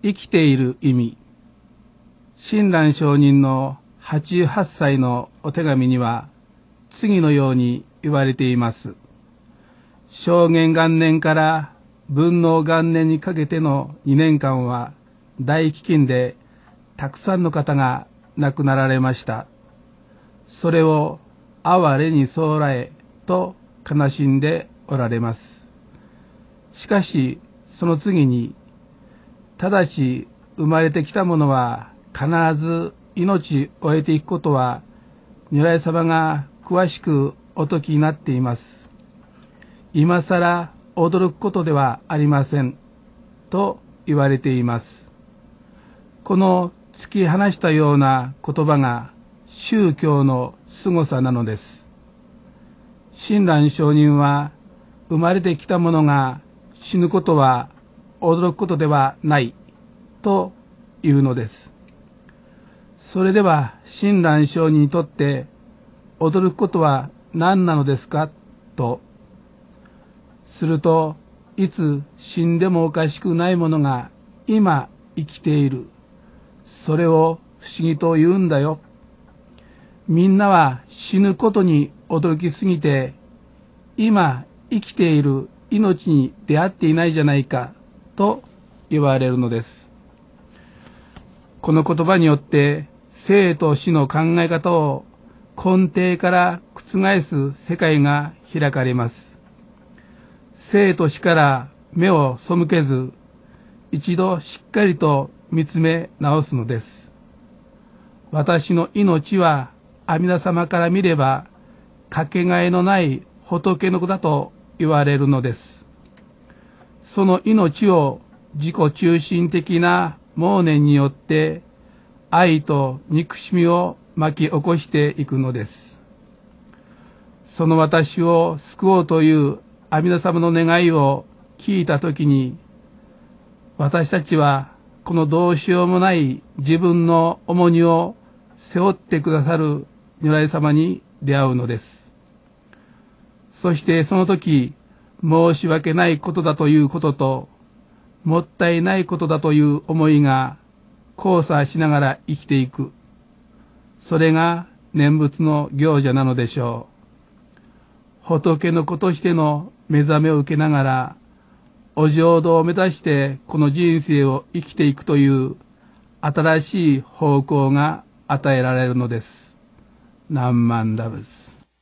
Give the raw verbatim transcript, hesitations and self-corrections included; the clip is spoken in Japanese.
生きている意味。親鸞上人のはちじゅうはっさいのお手紙には次のように言われています。正元元年から文能元年にかけてのにねんかんは大飢饉でたくさんの方が亡くなられました。それを哀れにそうらえと悲しんでおられます。しかしその次に、ただし生まれてきたものは必ず命を得ていくことは如来様が詳しくお説きになっています。今さら驚くことではありませんと言われています。この突き放したような言葉が宗教の凄さなのです。親鸞上人は生まれてきたものが死ぬことは驚くことではないというのです。それでは親鸞上人にとって驚くことは何なのですかとすると、いつ死んでもおかしくないものが今生きている、それを不思議と言うんだよ。みんなは死ぬことに驚きすぎて今生きている命に出会っていないじゃないかと言われるのです。この言葉によって生と死の考え方を根底から覆す世界が開かれます。生と死から目を背けず、一度しっかりと見つめ直すのです。私の命は阿弥陀様から見ればかけがえのない仏の子だと言われるのです。その命を自己中心的な妄念によって愛と憎しみを巻き起こしていくのです。その私を救おうという阿弥陀様の願いを聞いたときに、私たちはこのどうしようもない自分の重荷を背負ってくださる如来様に出会うのです。そしてその時、申し訳ないことだということと、もったいないことだという思いが交差しながら生きていく。それが念仏の行者なのでしょう。仏の子としての目覚めを受けながら、お浄土を目指してこの人生を生きていくという新しい方向が与えられるのです。ナンマンダブス。